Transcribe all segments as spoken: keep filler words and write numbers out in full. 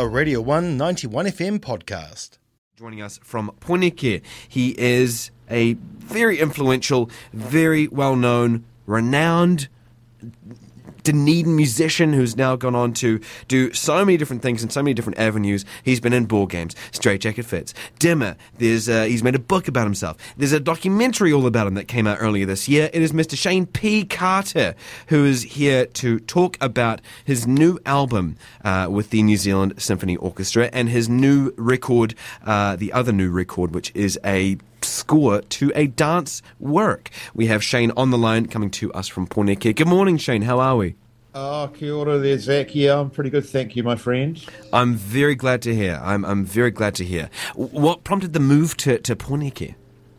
a Radio one ninety-one F M podcast. Joining us from Poneke, he is a very influential, very well-known, renowned Dunedin musician who's now gone on to do so many different things in so many different avenues. He's been in ball games, Straight Jacket Fits, Dimmer. There's uh, he's made a book about himself. There's a documentary all about him that came out earlier this year. It is Mister Shane P. Carter who is here to talk about his new album uh, with the New Zealand Symphony Orchestra and his new record, uh, the other new record, which is a score to a dance work. We have Shane on the line coming to us from Poneke. Good morning, Shane. How are we? Oh, kia ora there, Zach. Yeah, I'm pretty good, thank you, my friend. I'm very glad to hear. I'm I'm very glad to hear. What prompted the move to, to Poneke?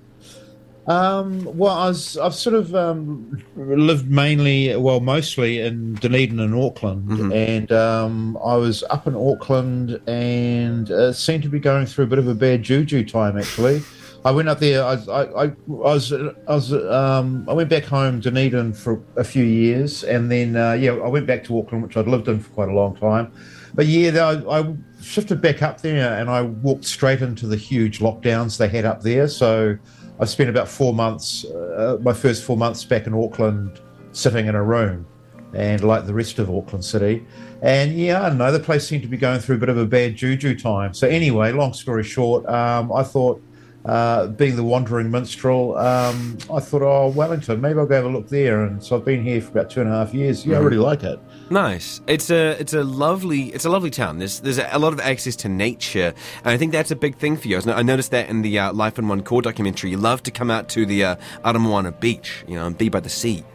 Um, well, I was, I've sort of um, lived mainly, well, mostly in Dunedin and Auckland, mm-hmm. and um, I was up in Auckland and uh, seemed to be going through a bit of a bad juju time, actually. I went up there. I, I, I was, I was, um, I went back home, Dunedin, for a few years, and then, uh, yeah, I went back to Auckland, which I'd lived in for quite a long time. But yeah, I, I shifted back up there, and I walked straight into the huge lockdowns they had up there. So I spent about four months, uh, my first four months back in Auckland, sitting in a room, and like the rest of Auckland City. And yeah, I don't know, the place seemed to be going through a bit of a bad juju time. So anyway, long story short, um, I thought. Uh, being the wandering minstrel, um, I thought, oh, Wellington, maybe I'll go have a look there. And so I've been here for about two and a half years. Yeah, mm. I really like it. Nice. It's a it's a lovely it's a lovely town. There's there's a lot of access to nature, and I think that's a big thing for you. I noticed that in the uh, Life in One Core documentary. You love to come out to the uh, Aramoana beach, you know, and be by the sea.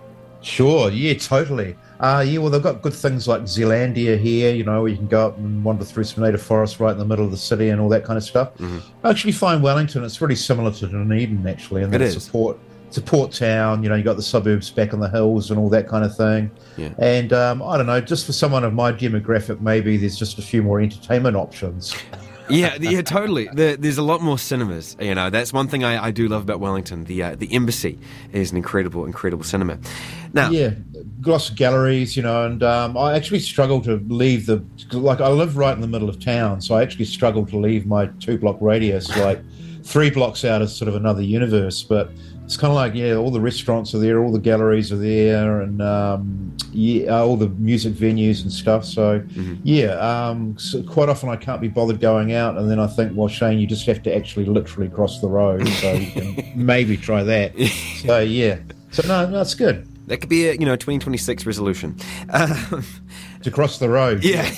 Sure. Yeah, totally. Uh, yeah, well, they've got good things like Zealandia here, you know, where you can go up and wander through some native forest right in the middle of the city and all that kind of stuff. Mm-hmm. I actually find Wellington, it's really similar to Dunedin, actually. And it it's is. A port, it's a port town, you know, you got the suburbs back in the hills and all that kind of thing. Yeah. And um, I don't know, just for someone of my demographic, maybe there's just a few more entertainment options. yeah, yeah, totally. The, there's a lot more cinemas. You know, that's one thing I, I do love about Wellington. The uh, the Embassy is an incredible, incredible cinema. Now, yeah, lots of galleries, you know, and um, I actually struggle to leave the like. I live right in the middle of town, so I actually struggle to leave my two block radius. Like three blocks out is sort of another universe, but it's kind of like yeah, all the restaurants are there, all the galleries are there, and um, yeah, all the music venues and stuff. So mm-hmm. yeah, um, so quite often I can't be bothered going out, and then I think, well, Shane, you just have to actually literally cross the road, so you can maybe try that. So yeah, so no, no, it's good. That could be a, you know, twenty twenty-six resolution. Um, to cross the road. Yeah.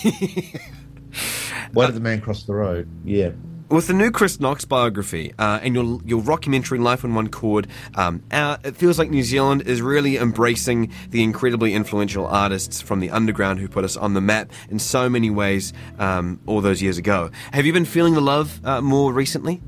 Why did the man cross the road? Yeah. With the new Chris Knox biography uh, and your your rockumentary Life in One Chord um, out, it feels like New Zealand is really embracing the incredibly influential artists from the underground who put us on the map in so many ways um, all those years ago. Have you been feeling the love uh, more recently?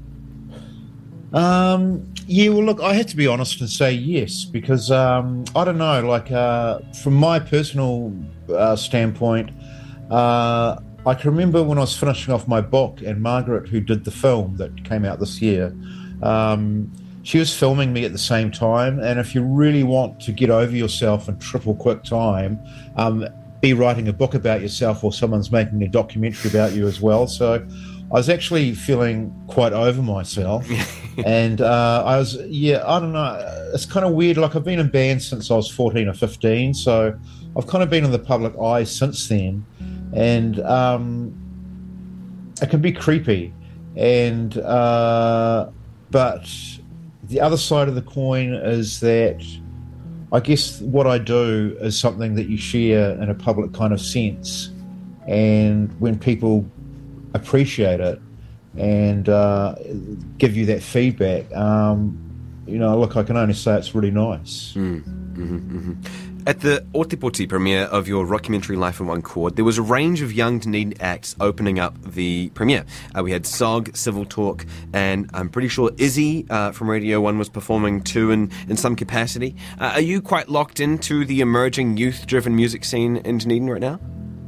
Um, yeah, well, look, I had to be honest and say yes, because um, I don't know, like uh, from my personal uh, standpoint, uh, I can remember when I was finishing off my book and Margaret, who did the film that came out this year, um, she was filming me at the same time. And if you really want to get over yourself in triple quick time, um, be writing a book about yourself or someone's making a documentary about you as well. So I was actually feeling quite over myself. and uh, I was, yeah, I don't know. It's kind of weird. Like I've been in bands since I was fourteen or fifteen. So I've kind of been in the public eye since then. And um, it can be creepy. And, uh, but the other side of the coin is that I guess what I do is something that you share in a public kind of sense. And when people appreciate it and uh, give you that feedback, um, you know, look, I can only say it's really nice. Mm, mm-hmm, mm-hmm. At the Otepoti premiere of your rockumentary Life in One Chord, there was a range of young Dunedin acts opening up the premiere. Uh, we had S O G, Civil Talk, and I'm pretty sure Izzy uh, from Radio one was performing too in, in some capacity. Uh, are you quite locked into the emerging youth-driven music scene in Dunedin right now?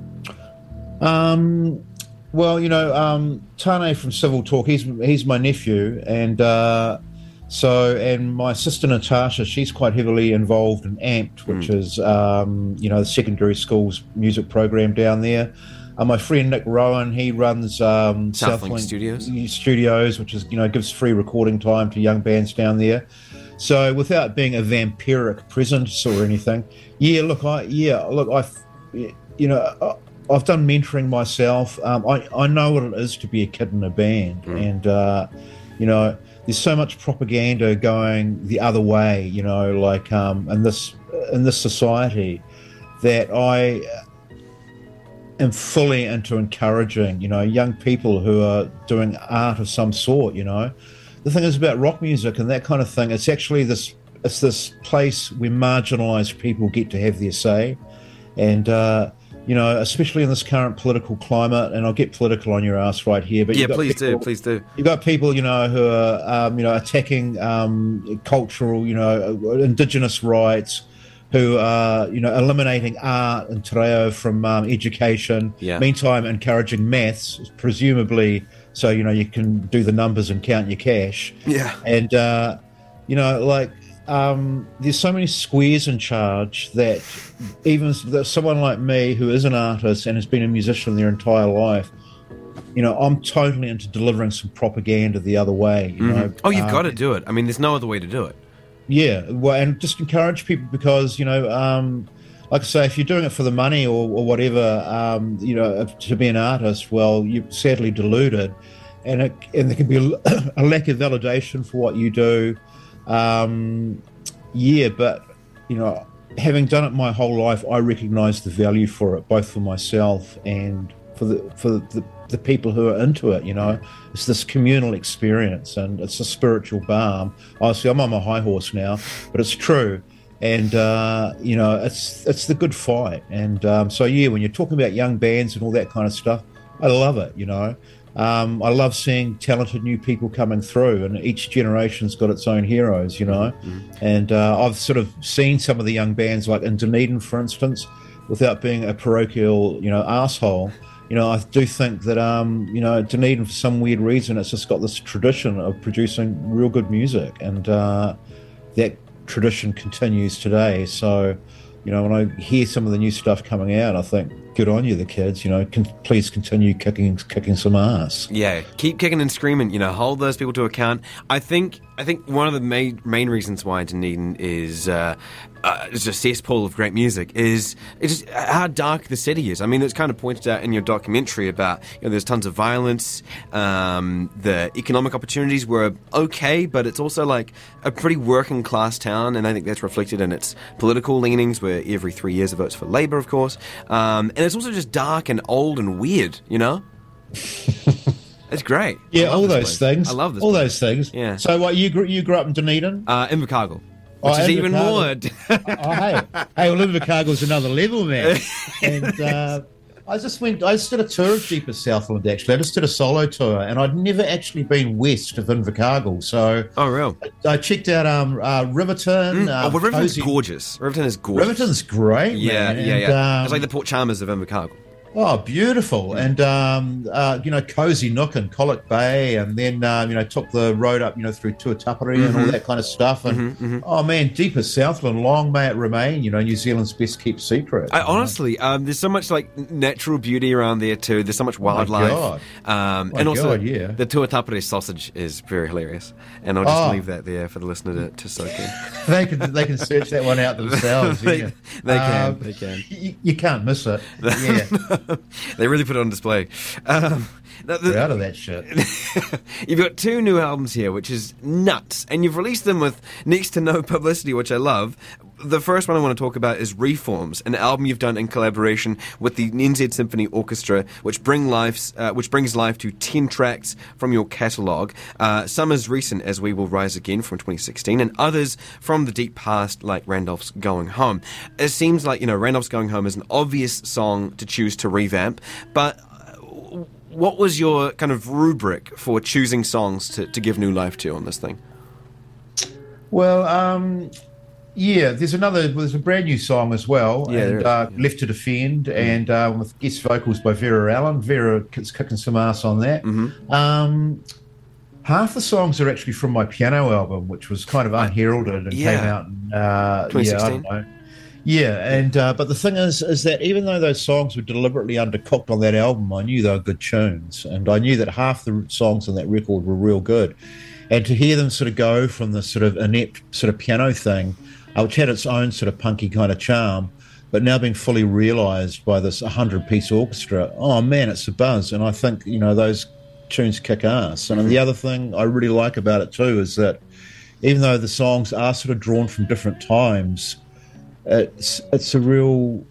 Um... Well, you know, um, Tane from Civil Talk, he's he's my nephew, and uh, so and my sister Natasha, she's quite heavily involved in A M P T, which mm. is um, you know the secondary school's music program down there. Uh, my friend Nick Rowan, he runs um, Southling Studios. Studios, which is, you know, gives free recording time to young bands down there. So without being a vampiric presence or anything, yeah, look, I yeah, look, I, you know, I've done mentoring myself. Um, I I know what it is to be a kid in a band, mm. and uh, you know, there's so much propaganda going the other way, you know, like um, in this in this society, that I am fully into encouraging, you know, young people who are doing art of some sort, you know. The thing is about rock music and that kind of thing, it's actually this it's this place where marginalised people get to have their say. And, uh, you know, especially in this current political climate, and I'll get political on your ass right here. But yeah, you've got please people, do, please do. You've got people, you know, who are, um, you know, attacking um, cultural, you know, Indigenous rights, who are, you know, eliminating art and te reo from um, education. Yeah. Meantime, encouraging maths, presumably, so, you know, you can do the numbers and count your cash. Yeah. And, uh, you know, like, um, there's so many squares in charge that even that someone like me who is an artist and has been a musician their entire life, you know, I'm totally into delivering some propaganda the other way, you mm-hmm. know. Oh, you've um, got to do it. I mean, there's no other way to do it. Yeah, well, and just encourage people because, you know, um, like I say, if you're doing it for the money or, or whatever, um, you know, to be an artist, well, you're sadly deluded, and it, and there can be a, a lack of validation for what you do. Um, yeah, but you know, having done it my whole life, I recognise the value for it, both for myself and for the for the, the people who are into it. You know, it's this communal experience, and it's a spiritual balm. Obviously, I'm on my high horse now, but it's true. And, uh, you know, it's it's the good fight. And um, so, yeah, when you're talking about young bands and all that kind of stuff, I love it, you know. Um, I love seeing talented new people coming through, and each generation's got its own heroes, you know. Mm-hmm. And uh, I've sort of seen some of the young bands, like in Dunedin, for instance, without being a parochial, you know, asshole. You know, I do think that, um, you know, Dunedin, for some weird reason, it's just got this tradition of producing real good music. And uh, that tradition continues today. So, you know, when I hear some of the new stuff coming out, I think, good on you, the kids. You know, can, please continue kicking kicking some ass. Yeah, keep kicking and screaming. You know, hold those people to account. I think I think one of the main main reasons why Dunedin is uh, uh, is a cesspool of great music is it's just how dark the city is. I mean, it's kind of pointed out in your documentary about, you know, there's tons of violence. Um, the economic opportunities were okay, but it's also like a pretty working class town, and I think that's reflected in its political leanings, where every three years it votes for Labour, of course. Um, and it's also just dark and old and weird, you know? It's great. Yeah, all those place. things. I love this All place. those things. Yeah. So what, you grew, you grew up in Dunedin? Uh, Invercargill. Which oh, is even more... oh, hey. Hey, well, Invercargill's another level, man. And uh, I just went... I just did a tour of Deepest Southland, actually. I just did a solo tour, and I'd never actually been west of Invercargill, so... Oh, real? I, I checked out um, uh, Riverton. Mm. Uh, oh, well, Riverton's Cozy. gorgeous. Riverton is gorgeous. Riverton's great, yeah, man. Yeah, and, yeah, um, it's like the Port Chalmers of Invercargill. Oh, beautiful. And, um, uh, you know, Cozy Nook and Colac Bay, and then, um, you know, took the road up, you know, through Tuatapere mm-hmm. and all that kind of stuff. And, mm-hmm, mm-hmm. oh, man, Deepest Southland, long may it remain, you know, New Zealand's best kept secret. I, honestly, um, there's so much, like, natural beauty around there, too. There's so much wildlife. Oh, my um, my and also, God, yeah. the Tuatapere sausage is very hilarious. And I'll just oh. leave that there for the listener to, to soak in. they can they can search that one out themselves. they, yeah. they can, um, they can. You, you can't miss it. Yeah. They really put it on display. Um, the, We're out of that shit. You've got two new albums here, which is nuts, and you've released them with next to no publicity, which I love. The first one I want to talk about is Reforms, an album you've done in collaboration with the N Z Symphony Orchestra, which bring life, uh, which brings life to ten tracks from your catalogue. Uh, some as recent as We Will Rise Again from twenty sixteen, and others from the deep past, like Randolph's Going Home. It seems like, you know, Randolph's Going Home is an obvious song to choose to revamp, but what was your kind of rubric for choosing songs to, to give new life to on this thing? Well, um... yeah, there's another. There's a brand new song as well, yeah, and is, uh, yeah. Left to Defend, mm-hmm. and uh, with guest vocals by Vera Allen. Vera is kicking some ass on that. Mm-hmm. Um, half the songs are actually from my piano album, which was kind of unheralded and yeah. came out in uh, twenty sixteen. Yeah, I don't know. Yeah, and uh, but the thing is, is that even though those songs were deliberately undercooked on that album, I knew they were good tunes, and I knew that half the songs on that record were real good. And to hear them sort of go from this sort of inept sort of piano thing, uh, which had its own sort of punky kind of charm, but now being fully realised by this hundred-piece orchestra, oh man, it's a buzz. And I think, you know, those tunes kick ass. And the other thing I really like about it too is that even though the songs are sort of drawn from different times, it's it's a real,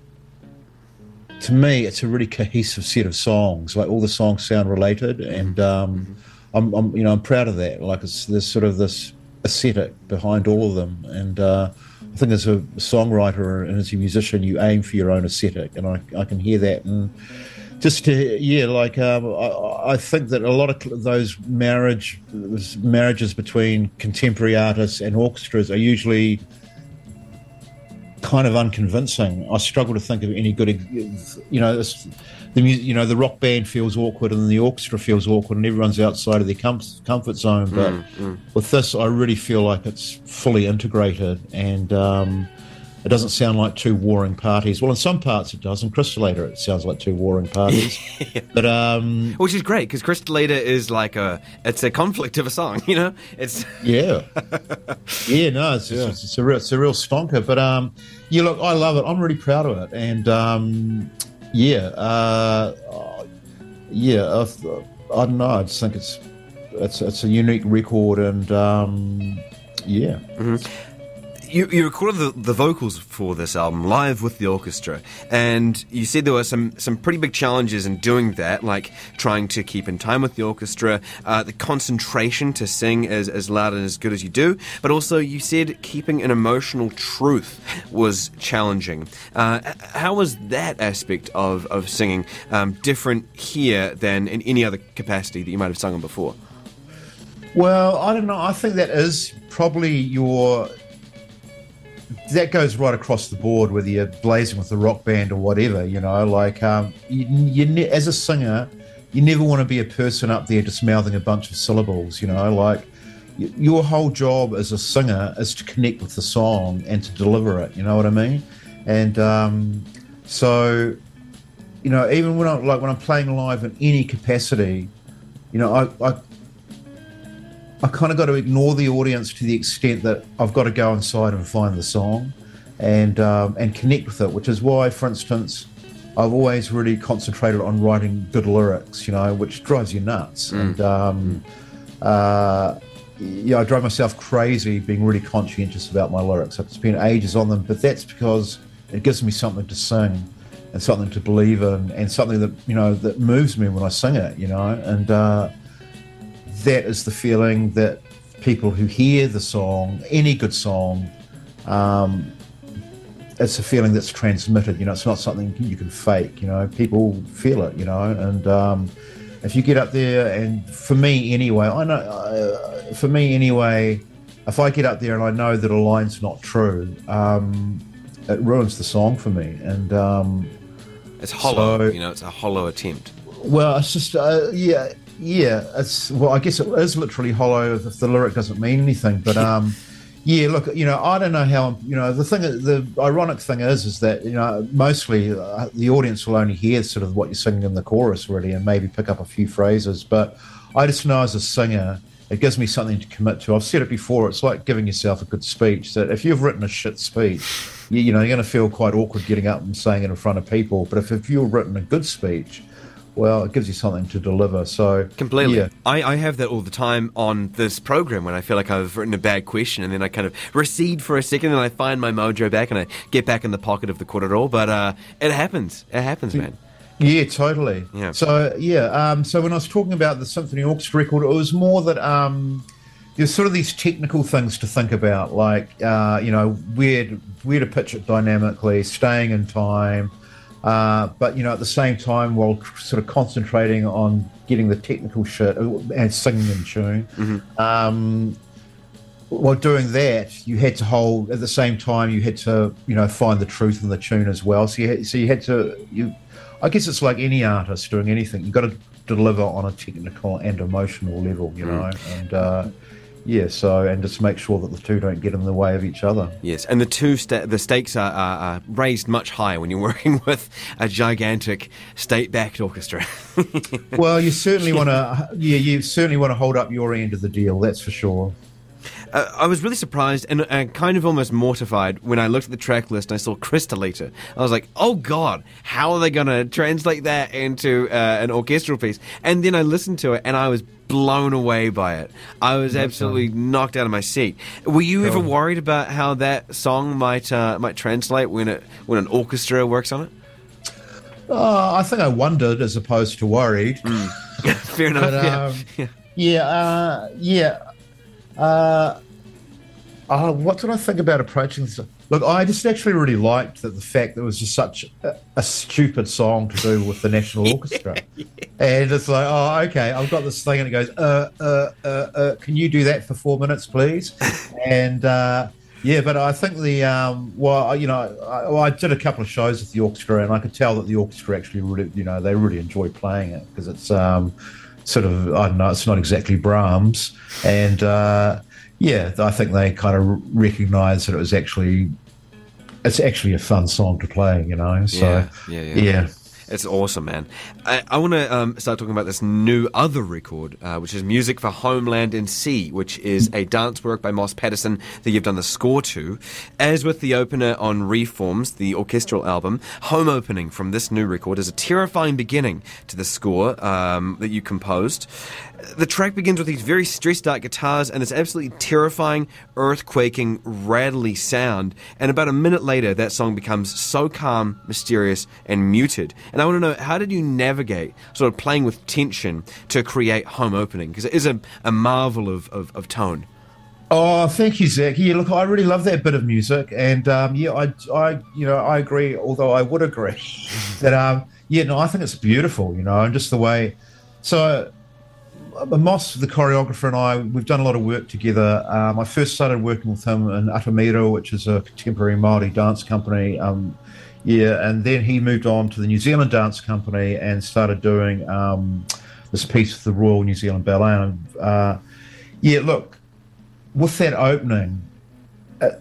to me, it's a really cohesive set of songs. Like all the songs sound related, and um, I'm, I'm you know I'm proud of that. Like it's, there's sort of this aesthetic behind all of them, and uh, I think as a songwriter and as a musician, you aim for your own aesthetic, and I I can hear that. And just to yeah, like um, I, I think that a lot of those marriage marriages between contemporary artists and orchestras are usually kind of unconvincing. I struggle to think of any good, you know, this, the music, you know, the rock band feels awkward and the orchestra feels awkward and everyone's outside of their com- comfort zone. But Mm, mm. with this, I really feel like it's fully integrated, and um, it doesn't sound like two warring parties. Well, in some parts it does. In Crystallator, it sounds like two warring parties. But um, Which is great, because Crystallator is like a, it's a conflict of a song, you know? It's yeah, yeah, no, it's, Yeah. It's, it's a real, it's a real stonker. But um, yeah, look, I love it. I'm really proud of it, and um, yeah, uh, yeah, I, I don't know. I just think it's it's it's a unique record, and um, yeah. You, you recorded the, the vocals for this album live with the orchestra, and you said there were some, some pretty big challenges in doing that, like trying to keep in time with the orchestra, uh, the concentration to sing as, as loud and as good as you do, but also you said keeping an emotional truth was challenging. Uh, how was that aspect of, of singing um, different here than in any other capacity that you might have sung in before? Well, I don't know. I think that is probably your. That goes right across the board, whether you're blazing with a rock band or whatever, you know, like um, you, you ne- as a singer, you never want to be a person up there just mouthing a bunch of syllables, you know, like y- your whole job as a singer is to connect with the song and to deliver it, you know what I mean? And um, so, you know, even when I'm like when I'm playing live in any capacity, you know, I, I I kind of got to ignore the audience to the extent that I've got to go inside and find the song and um, and connect with it, which is why, for instance, I've always really concentrated on writing good lyrics, you know, which drives you nuts. Mm. And, um, uh, yeah, I drive myself crazy being really conscientious about my lyrics. I've spent ages on them, but that's because it gives me something to sing and something to believe in and something that, you know, that moves me when I sing it, you know, and... Uh, that is the feeling that people who hear the song, any good song, um, it's a feeling that's transmitted. You know, it's not something you can fake. You know, people feel it. You know, and um, if you get up there, and for me anyway, I know. Uh, for me anyway, if I get up there and I know that a line's not true, um, it ruins the song for me. And um, It's hollow, so, you know, it's a hollow attempt. well, it's just uh, yeah. Yeah, it's well. I guess it is literally hollow if the lyric doesn't mean anything. But um, yeah, look, you know, I don't know how. You know, the thing, the ironic thing is, is that you know, mostly uh, the audience will only hear sort of what you're singing in the chorus, really, and maybe pick up a few phrases. But I just know as a singer, it gives me something to commit to. I've said it before. It's like giving yourself a good speech. That if you've written a shit speech, you, you know, you're going to feel quite awkward getting up and saying it in front of people. But if, if you've written a good speech, well, it gives you something to deliver. So Completely. yeah. I, I have that all the time on this program when I feel like I've written a bad question and then I kind of recede for a second and I find my mojo back and I get back in the pocket of the korero. But uh, it happens. It happens, man. Yeah, totally. Yeah. So yeah, um, so when I was talking about the symphony orchestra record, it was more that um, there's sort of these technical things to think about, like uh, you know where to, where to pitch it dynamically, staying in time. Uh, but, you know, at the same time, while sort of concentrating on getting the technical shit and singing in tune, Mm-hmm. um, while doing that, you had to hold, at the same time, you had to, you know, find the truth in the tune as well. So you had, so you had to, you, I guess it's like any artist doing anything. You've got to deliver on a technical and emotional level, you know, Mm. and, uh, yeah, so and just make sure that the two don't get in the way of each other. Yes, and the two sta- the stakes are, are, are raised much higher when you're working with a gigantic state-backed orchestra. Well, you certainly want to, yeah, you certainly want to hold up your end of the deal. That's for sure. Uh, I was really surprised and uh, kind of almost mortified when I looked at the track list and I saw Crystallitor. I was like, oh God, how are they going to translate that into uh, an orchestral piece? And then I listened to it and I was blown away by it. I was absolutely knocked out of my seat. Were you ever worried about how that song might uh, might translate when it when an orchestra works on it? Uh, I think I wondered as opposed to worried. Mm. Fair enough. But, yeah. um, yeah. Yeah, uh, yeah. Uh, uh, what did I think about approaching this? Look, I just actually really liked that the fact that it was just such a, a stupid song to do with the National Orchestra. yeah. And it's like, oh, okay, I've got this thing and it goes, uh, uh, uh, uh, can you do that for four minutes, please? and, uh, yeah, but I think the, um, well, you know, I, well, I did a couple of shows with the orchestra and I could tell that the orchestra actually really, you know, they really enjoy playing it because it's um, sort of, I don't know, it's not exactly Brahms. And, uh, yeah, I think they kind of recognised that it was actually, it's actually a fun song to play, you know. So, yeah, yeah, yeah. yeah. It's awesome, man. I, I want to um, start talking about this new other record, uh, which is Music for Homeland and Sea, which is a dance work by Moss Patterson that you've done the score to. As with the opener on Reforms, the orchestral album, home opening from this new record is a terrifying beginning to the score um, that you composed. The track begins with these very stressed out guitars and this absolutely terrifying, earthquaking, rattly sound. And about a minute later, that song becomes so calm, mysterious, and muted. And I want to know, how did you navigate sort of playing with tension to create home opening? Because it is a, a marvel of, of, of tone. Oh, thank you, Zach. Yeah, look, I really love that bit of music, and um, yeah, I, I, you know, I agree. Although I would agree that, um, yeah, no, I think it's beautiful, you know, and just the way. So, Moss, the choreographer, and I, we've done a lot of work together. Um, I first started working with him in Atamiro, which is a contemporary Māori dance company. Um, yeah, and then he moved on to the New Zealand Dance Company and started doing um, this piece with the Royal New Zealand Ballet. And, uh, yeah, look, with that opening, uh,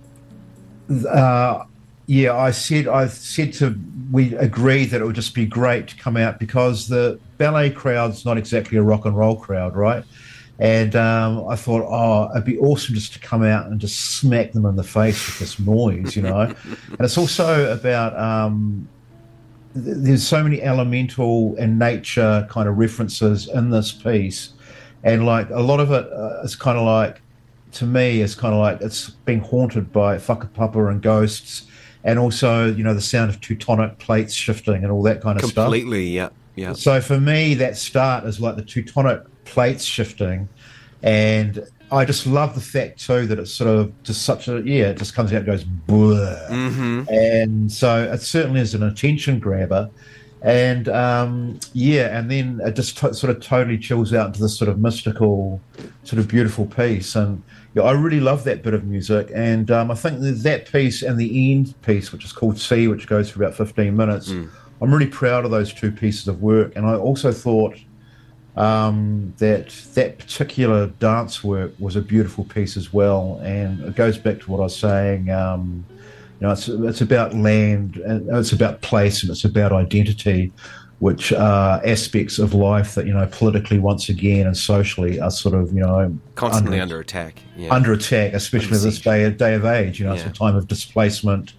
uh, yeah, I said I said to we agreed that it would just be great to come out because the ballet crowd's not exactly a rock and roll crowd, right? And um, I thought, oh, it'd be awesome just to come out and just smack them in the face with this noise, you know. And it's also about um, th- there's so many elemental and nature kind of references in this piece, and like a lot of it uh, is kind of like, to me, it's kind of like it's being haunted by whakapapa and ghosts. And also, you know, the sound of Teutonic plates shifting and all that kind of Completely, stuff. Completely, yeah, yeah. So for me, that start is like the Teutonic plates shifting. And I just love the fact, too, that it's sort of just such a, yeah, it just comes out and goes, bleh. Mm-hmm. And so it certainly is an attention grabber. And, um, yeah, and then it just t- sort of totally chills out into this sort of mystical, sort of beautiful piece. And, yeah, I really love that bit of music, and um, I think that, that piece and the end piece, which is called C, which goes for about fifteen minutes, mm. I'm really proud of those two pieces of work. And I also thought um, that that particular dance work was a beautiful piece as well, and it goes back to what I was saying. Um, you know, it's it's about land, and it's about place, and it's about identity, which are aspects of life that, you know, politically, once again, and socially are sort of, you know, constantly under, under attack. Yeah. Under attack, especially this day, day of age. You know, yeah. It's a time of displacement.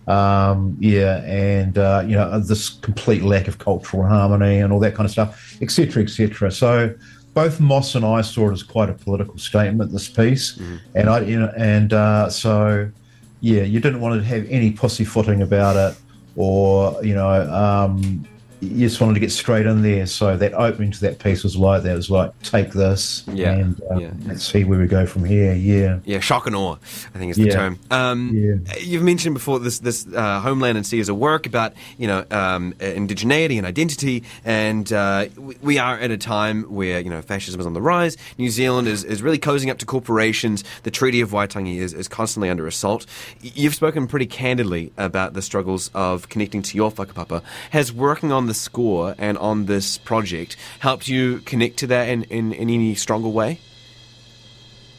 Um, yeah, and, uh, you know, this complete lack of cultural harmony and all that kind of stuff, et cetera, et cetera. So both Moss and I saw it as quite a political statement, this piece. Mm-hmm. And, I, you know, and uh, so, yeah, you didn't want to have any pussyfooting about it or, you know, um, you just wanted to get straight in there. So that opening to that piece was like that. It was like, take this yeah, and uh, yeah. let's see where we go from here. Yeah. Yeah, shock and awe, I think is the yeah. term. Um, yeah. You've mentioned before this this uh, Homeland and Sea is a work about, you know, um, indigeneity and identity, and uh, we are at a time where, you know, fascism is on the rise. New Zealand is, is really cozying up to corporations. The Treaty of Waitangi is, is constantly under assault. You've spoken pretty candidly about the struggles of connecting to your whakapapa. Has working on the score and on this project helped you connect to that in, in, in any stronger way?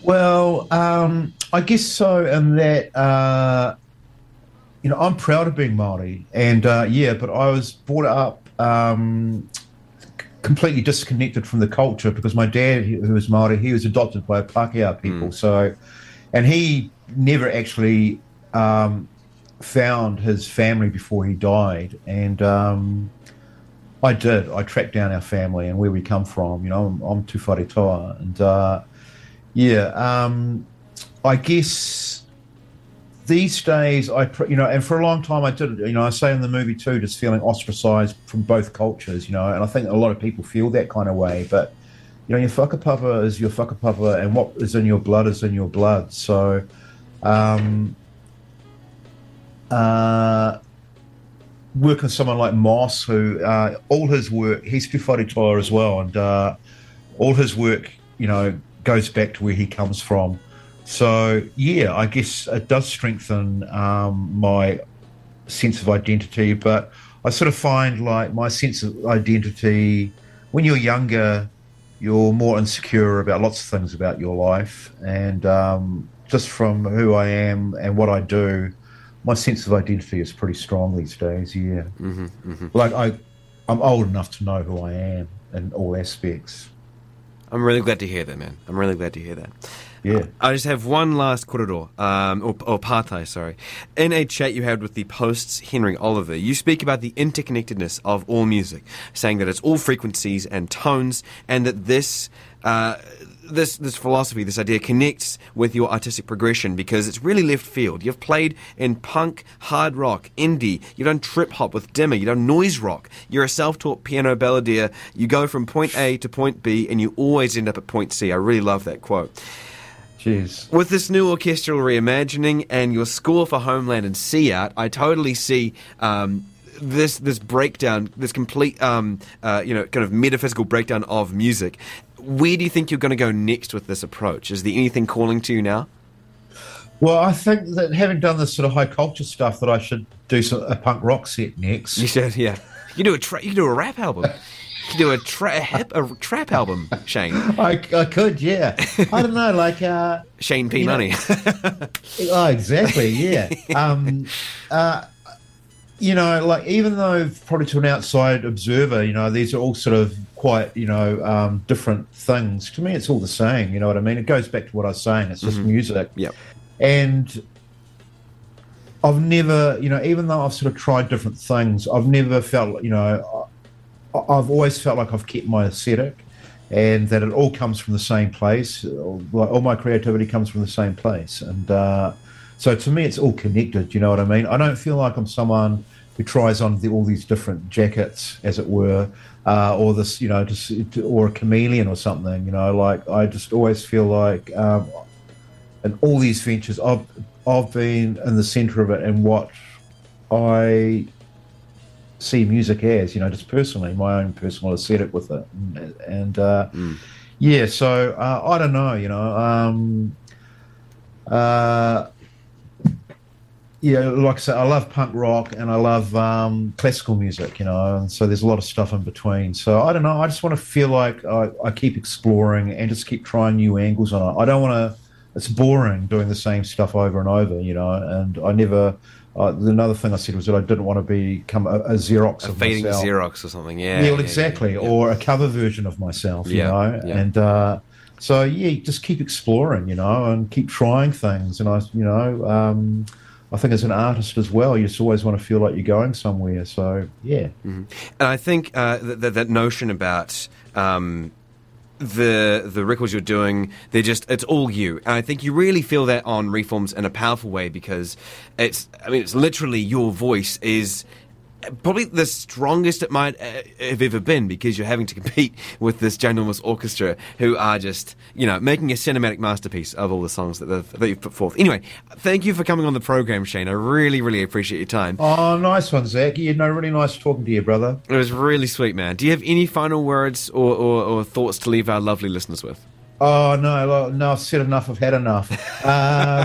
Well, um, I guess so. In that, uh, you know, I'm proud of being Māori, and uh, yeah, but I was brought up um, c- completely disconnected from the culture because my dad, who was Māori, he was adopted by Pākehā people. Mm. So, and he never actually um, found his family before he died, and um, I did. I tracked down our family and where we come from. You know, I'm, I'm Te Whare Toa, and uh, yeah, um, I guess these days, I pr- you know, and for a long time I did. You know, I say in the movie too, just feeling ostracized from both cultures. You know, and I think a lot of people feel that kind of way. But you know, your whakapapa is your whakapapa, and what is in your blood is in your blood. So, um, uh, working with someone like Moss, who uh, all his work, he's Te Whare Toa as well, and uh, all his work, you know, goes back to where he comes from. So, yeah, I guess it does strengthen um, my sense of identity, but I sort of find like my sense of identity, when you're younger, you're more insecure about lots of things about your life, and um, just from who I am and what I do, my sense of identity is pretty strong these days, yeah. Mm-hmm, mm-hmm. Like, I, I'm old enough to know who I am in all aspects. I'm really glad to hear that, man. I'm really glad to hear that. Yeah. I just have one last korero, um, or, or pātai, sorry. In a chat you had with the Post's Henry Oliver, you speak about the interconnectedness of all music, saying that it's all frequencies and tones, and that this... Uh, This this philosophy, this idea connects with your artistic progression because it's really left field. You've played in punk, hard rock, indie. You've done trip hop with Dimmer. You've done noise rock. You're a self-taught piano balladeer. You go from point A to point B, and you always end up at point C. I really love that quote. Cheers. With this new orchestral reimagining and your score for Homeland and Sea Out, I totally see um, this this breakdown, this complete um, uh, you know kind of metaphysical breakdown of music. Where do you think you're going to go next with this approach? Is there anything calling to you now? Well, I think that having done this sort of high culture stuff, that I should do some, a punk rock set next. You should, yeah. You do a tra- you can do a rap album. You can do a, tra- a, hip, a trap album, Shane. I, I could, yeah. I don't know, like uh, Shane P. you know- Money. oh, exactly, yeah. Um, uh, you know, like even though probably to an outside observer, you know, these are all sort of quite, you know, um, different things. To me, it's all the same. You know what I mean? It goes back to what I was saying. It's just Mm-hmm. music. Yep. And I've never, you know, even though I've sort of tried different things, I've never felt, you know, I- I've always felt like I've kept my aesthetic, and that it all comes from the same place. Like all my creativity comes from the same place. And uh, so to me, it's all connected. You know what I mean? I don't feel like I'm someone who tries on the, all these different jackets, as it were, uh, or this, you know, just or a chameleon or something. You know, like I just always feel like, um, in all these ventures, I've I've been in the centre of it, and what I see music as, you know, just personally, my own personal aesthetic with it, and, and uh, Mm. yeah. So uh, I don't know, you know. Um, uh, Yeah, like I say, I love punk rock and I love um, classical music, you know, and so there's a lot of stuff in between. So I don't know, I just want to feel like I, I keep exploring and just keep trying new angles on it. I don't want to, it's boring doing the same stuff over and over, you know, and I never, uh, another thing I said was that I didn't want to become a, a Xerox A of fading myself. Xerox or something, yeah. Yeah, well, yeah, exactly, yeah, yeah. or a cover version of myself, you Yeah, know, yeah. and uh, so yeah, just keep exploring, you know, and keep trying things, and I, you know, um, I think as an artist as well, you just always want to feel like you're going somewhere. So yeah, Mm-hmm. And I think uh, that, that that notion about um, the the records you're doing, they're just it's all you. And I think you really feel that on Reforms in a powerful way because it's I mean it's literally your voice is probably the strongest it might uh, have ever been because you're having to compete with this ginormous orchestra who are just, you know, making a cinematic masterpiece of all the songs that, they've, that you've put forth. Anyway, thank you for coming on the program, Shane. I really, really appreciate your time. oh, nice one, Zach. You know, really nice talking to you, brother. It was really sweet, man. Do you have any final words or, or, or thoughts to leave our lovely listeners with? Oh no, no, I've said enough. I've had enough. um,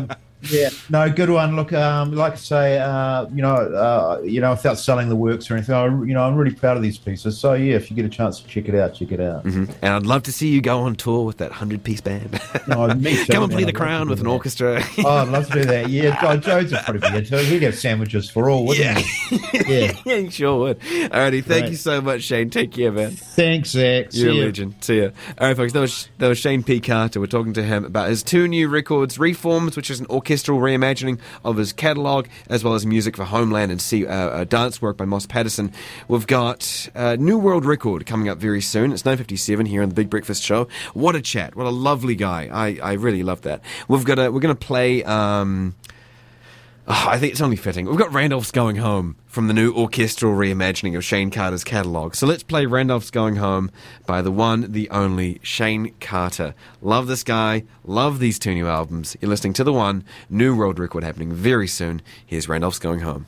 Yeah, no, good one. Look, um, like I say, uh, you know, uh, you know, without selling the works or anything, I, you know, I'm really proud of these pieces. So yeah, if you get a chance to check it out, check it out. Mm-hmm. And I'd love to see you go on tour with that hundred-piece band. No, me too, Come and play man. The I'd love Crown to with do an that. orchestra. Oh, I'd love to do that. Yeah, oh, Joe's would probably be into it. He'd have sandwiches for all, wouldn't Yeah. he? Yeah. Yeah, you sure would. Alrighty, thank Great. you so much, Shane. Take care, man. Thanks, Zach. See You're a ya. legend. See ya. All right, folks, that was, that was Shane P. Carter. We're talking to him about his two new records, Reforms, which is an orchestral reimagining of his catalogue, as well as music for Homeland and see, uh, a dance work by Moss Patterson. We've got a New World Record coming up very soon. It's nine fifty-seven here on the Big Breakfast Show. What a chat. What a lovely guy. I, I really love that. We've got a, we're going to play... Um, Oh, I think it's only fitting. We've got Randolph's Going Home from the new orchestral reimagining of Shane Carter's catalogue. So let's play Randolph's Going Home by the one, the only Shane Carter. Love this guy. Love these two new albums. You're listening to the one, New World Record happening very soon. Here's Randolph's Going Home.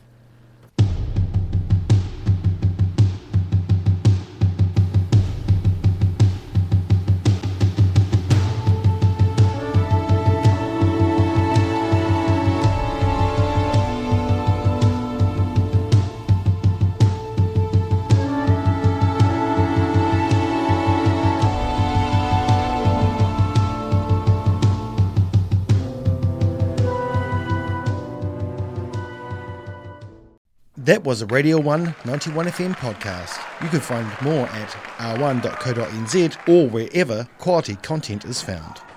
That was a Radio one ninety-one F M podcast. You can find more at r one dot co dot n z or wherever quality content is found.